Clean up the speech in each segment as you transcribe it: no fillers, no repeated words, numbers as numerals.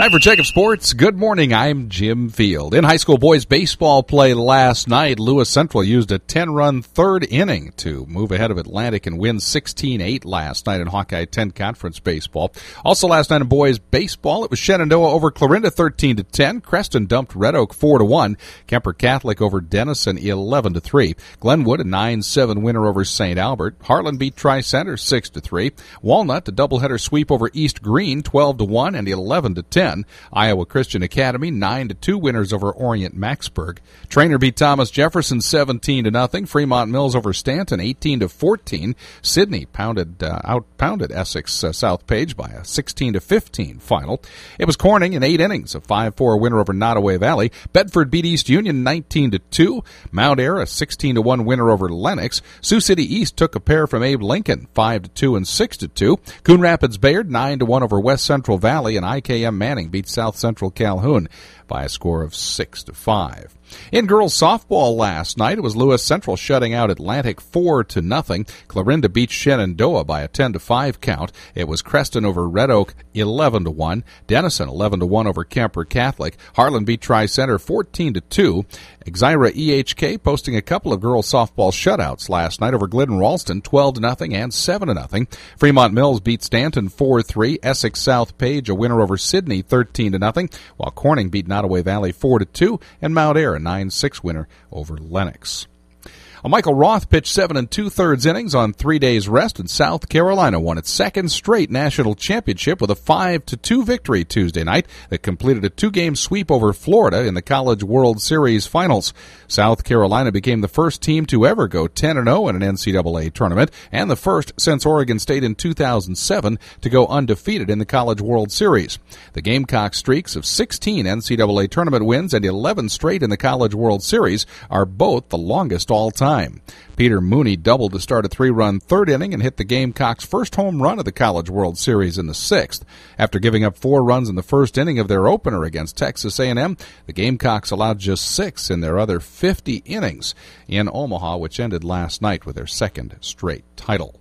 Time for Jacob Sports. Good morning. I'm Jim Field. In high school boys baseball play last night, Lewis Central used a 10-run third inning to move ahead of Atlantic and win 16-8 last night in Hawkeye 10 Conference baseball. Also last night in boys baseball, it was Shenandoah over Clarinda 13-10. Creston dumped Red Oak 4-1. Kemper Catholic over Denison 11-3. Glenwood a 9-7 winner over St. Albert. Harlan beat Tri-Center 6-3. Walnut a doubleheader sweep over East Green 12-1 and 11-10. Iowa Christian Academy 9-2 winners over Orient Maxburg. Trainer beat Thomas Jefferson 17-0. Fremont Mills over Stanton 18-14. Sydney outpounded Essex South Page by a 16-15 final. It was Corning in 8 innings, a 5-4 winner over Nottoway Valley. Bedford beat East Union 19-2. Mount Ayr a 16-1 winner over Lennox. Sioux City East took a pair from Abe Lincoln 5-2 and 6-2. Coon Rapids Bayard 9-1 over West Central Valley, and IKM Manning beat South Central Calhoun by a score of 6-5. In girls softball last night, it was Lewis Central shutting out Atlantic 4-0. Clarinda beat Shenandoah by a 10-5 count. It was Creston over Red Oak 11-1. Denison 11-1 over Kemper Catholic. Harlan beat Tri-Center 14-2. Exira EHK posting a couple of girls softball shutouts last night over Glidden Ralston 12-0 and 7-0. Fremont Mills beat Stanton 4-3. Essex South Page a winner over Sydney 13-0, while Corning beat Nottoway Valley 4-2, and Mount Ayr a 9-6 winner over Lennox. Michael Roth pitched 7 2/3 innings on 3 days rest, and South Carolina won its second straight national championship with a 5-2 victory Tuesday night that completed a 2-game sweep over Florida in the College World Series finals. South Carolina became the first team to ever go 10-0 in an NCAA tournament, and the first since Oregon State in 2007 to go undefeated in the College World Series. The Gamecock streaks of 16 NCAA tournament wins and 11 straight in the College World Series are both the longest all time. Peter Mooney doubled to start a 3-run third inning and hit the Gamecocks' first home run of the College World Series in the 6th. After giving up 4 runs in the first inning of their opener against Texas A&M, the Gamecocks allowed just 6 in their other 50 innings in Omaha, which ended last night with their second straight title.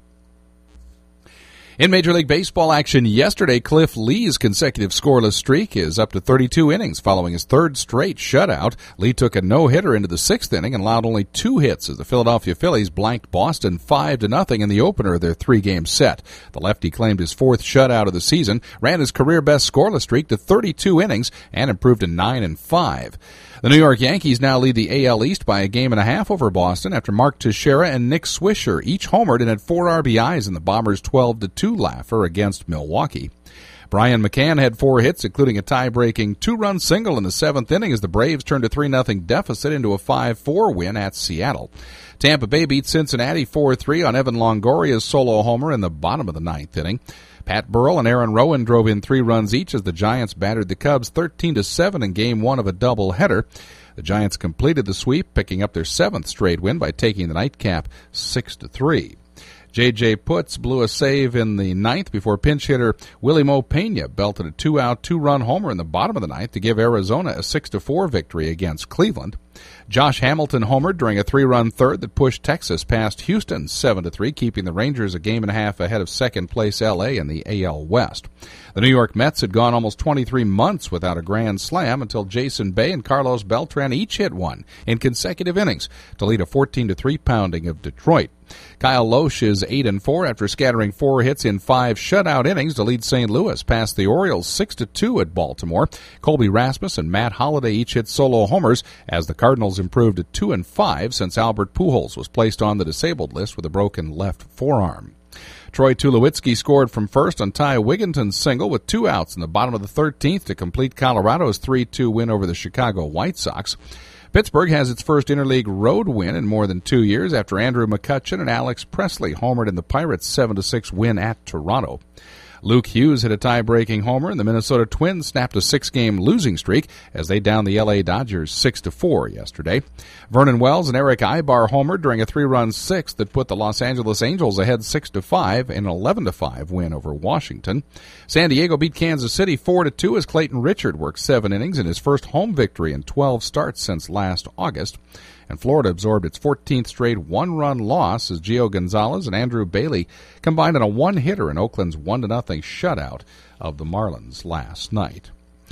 In Major League Baseball action yesterday, Cliff Lee's consecutive scoreless streak is up to 32 innings following his third straight shutout. Lee took a no-hitter into the 6th inning and allowed only 2 hits as the Philadelphia Phillies blanked Boston 5-0 in the opener of their 3-game set. The lefty claimed his 4th shutout of the season, ran his career-best scoreless streak to 32 innings, and improved to 9-5. The New York Yankees now lead the AL East by a 1.5 over Boston after Mark Teixeira and Nick Swisher each homered and had 4 RBIs in the Bombers' 12-2 laugher against Milwaukee. Brian McCann had 4 hits, including a tie-breaking 2-run single in the 7th inning as the Braves turned a 3-0 deficit into a 5-4 win at Seattle. Tampa Bay beat Cincinnati 4-3 on Evan Longoria's solo homer in the bottom of the 9th inning. Pat Burrell and Aaron Rowan drove in 3 runs each as the Giants battered the Cubs 13-7 in Game 1 of a doubleheader. The Giants completed the sweep, picking up their 7th straight win by taking the nightcap 6-3. J.J. Putz blew a save in the 9th before pinch hitter Willie Mo Pena belted a 2-out, 2-run homer in the bottom of the 9th to give Arizona a 6-4 victory against Cleveland. Josh Hamilton homered during a 3-run third that pushed Texas past Houston 7-3, keeping the Rangers a 1.5 ahead of second-place L.A. in the AL West. The New York Mets had gone almost 23 months without a grand slam until Jason Bay and Carlos Beltran each hit one in consecutive innings to lead a 14-3 pounding of Detroit. Kyle Loesch is 8-4 after scattering 4 hits in 5 shutout innings to lead St. Louis past the Orioles 6-2 at Baltimore. Colby Rasmus and Matt Holliday each hit solo homers as the Cardinals improved to 2-5 since Albert Pujols was placed on the disabled list with a broken left forearm. Troy Tulowitzki scored from first on Ty Wigginton's single with 2 outs in the bottom of the 13th to complete Colorado's 3-2 win over the Chicago White Sox. Pittsburgh has its first interleague road win in more than 2 years after Andrew McCutchen and Alex Presley homered in the Pirates' 7-6 win at Toronto. Luke Hughes hit a tie-breaking homer, and the Minnesota Twins snapped a 6-game losing streak as they downed the L.A. Dodgers 6-4 yesterday. Vernon Wells and Eric Ibar homered during a 3-run sixth that put the Los Angeles Angels ahead 6-5 in an 11-5 win over Washington. San Diego beat Kansas City 4-2 as Clayton Richard worked 7 innings in his first home victory in 12 starts since last August. And Florida absorbed its 14th straight one-run loss as Gio Gonzalez and Andrew Bailey combined on a one-hitter in Oakland's 1-0 shutout of the Marlins last night.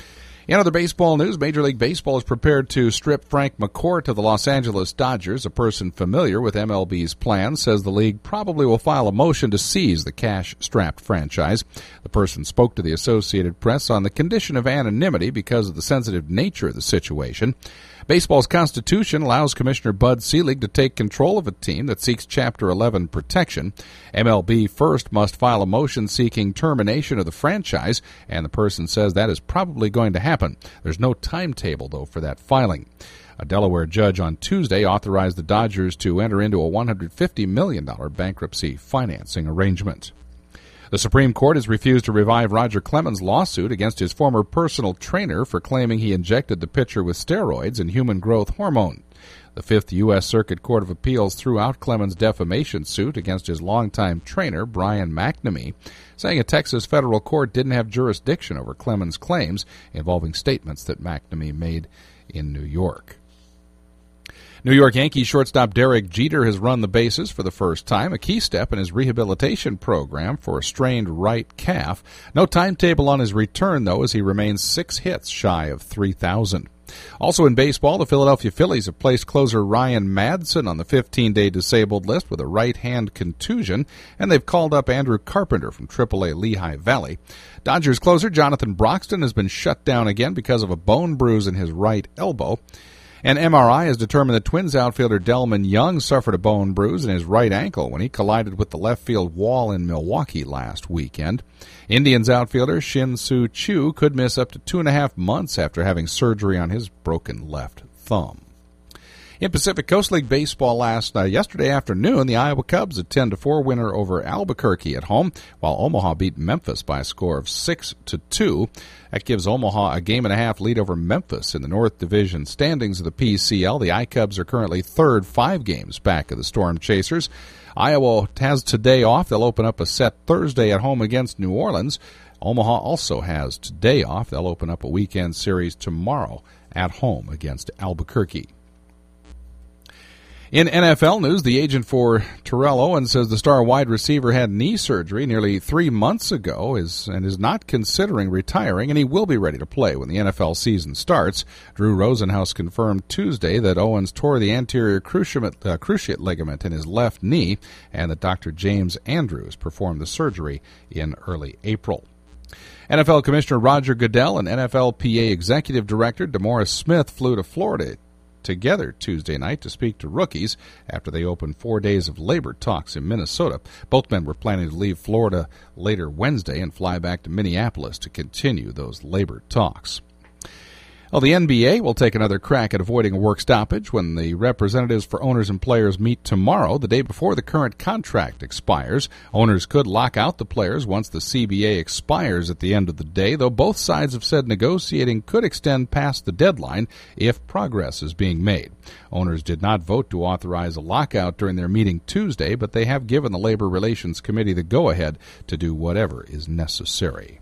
In other baseball news, Major League Baseball is prepared to strip Frank McCourt of the Los Angeles Dodgers. A person familiar with MLB's plans says the league probably will file a motion to seize the cash-strapped franchise. The person spoke to the Associated Press on the condition of anonymity because of the sensitive nature of the situation. Baseball's constitution allows Commissioner Bud Selig to take control of a team that seeks Chapter 11 protection. MLB first must file a motion seeking termination of the franchise, and the person says that is probably going to happen. There's no timetable, though, for that filing. A Delaware judge on Tuesday authorized the Dodgers to enter into a $150 million bankruptcy financing arrangement. The Supreme Court has refused to revive Roger Clemens' lawsuit against his former personal trainer for claiming he injected the pitcher with steroids and human growth hormone. The Fifth U.S. Circuit Court of Appeals threw out Clemens' defamation suit against his longtime trainer, Brian McNamee, saying a Texas federal court didn't have jurisdiction over Clemens' claims involving statements that McNamee made in New York. New York Yankees shortstop Derek Jeter has run the bases for the first time, a key step in his rehabilitation program for a strained right calf. No timetable on his return, though, as he remains 6 hits shy of 3,000. Also in baseball, the Philadelphia Phillies have placed closer Ryan Madson on the 15-day disabled list with a right-hand contusion, and they've called up Andrew Carpenter from AAA Lehigh Valley. Dodgers closer Jonathan Broxton has been shut down again because of a bone bruise in his right elbow. An MRI has determined that Twins outfielder Delman Young suffered a bone bruise in his right ankle when he collided with the left field wall in Milwaukee last weekend. Indians outfielder Shin-Soo Choo could miss up to 2.5 months after having surgery on his broken left thumb. In Pacific Coast League baseball yesterday afternoon, the Iowa Cubs a 10-4 winner over Albuquerque at home, while Omaha beat Memphis by a score of 6-2. That gives Omaha a 1.5 lead over Memphis in the North Division standings of the PCL. The I-Cubs are currently third, 5 games back of the Storm Chasers. Iowa has today off. They'll open up a set Thursday at home against New Orleans. Omaha also has today off. They'll open up a weekend series tomorrow at home against Albuquerque. In NFL news, the agent for Terrell Owens says the star wide receiver had knee surgery nearly 3 months ago and is not considering retiring, and he will be ready to play when the NFL season starts. Drew Rosenhaus confirmed Tuesday that Owens tore the anterior cruciate ligament in his left knee and that Dr. James Andrews performed the surgery in early April. NFL Commissioner Roger Goodell and NFLPA Executive Director DeMaurice Smith flew to Florida together Tuesday night to speak to rookies after they opened 4 days of labor talks in Minnesota. Both men were planning to leave Florida later Wednesday and fly back to Minneapolis to continue those labor talks. Well, the NBA will take another crack at avoiding a work stoppage when the representatives for owners and players meet tomorrow, the day before the current contract expires. Owners could lock out the players once the CBA expires at the end of the day, though both sides have said negotiating could extend past the deadline if progress is being made. Owners did not vote to authorize a lockout during their meeting Tuesday, but they have given the Labor Relations Committee the go-ahead to do whatever is necessary.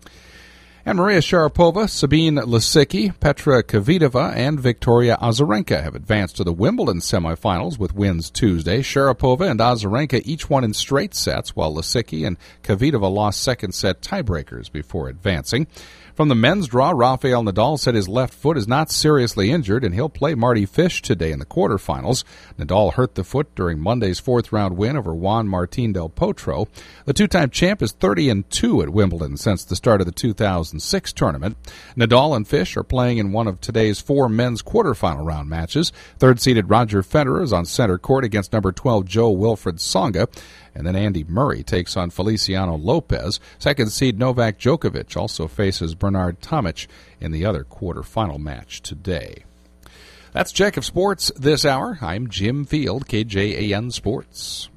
And Maria Sharapova, Sabine Lisicki, Petra Kvitova, and Victoria Azarenka have advanced to the Wimbledon semifinals with wins Tuesday. Sharapova and Azarenka each won in straight sets, while Lisicki and Kvitova lost second-set tiebreakers before advancing. From the men's draw, Rafael Nadal said his left foot is not seriously injured, and he'll play Marty Fish today in the quarterfinals. Nadal hurt the foot during Monday's fourth-round win over Juan Martín del Potro. The two-time champ is 30-2 at Wimbledon since the start of the 2006 tournament. Nadal and Fish are playing in one of today's 4 men's quarterfinal round matches. Third-seeded Roger Federer is on center court against number 12 Joe Wilfred Tsonga. And then Andy Murray takes on Feliciano Lopez. Second seed Novak Djokovic also faces Bernard Tomic in the other quarterfinal match today. That's Check of Sports this hour. I'm Jim Field, KJAN Sports.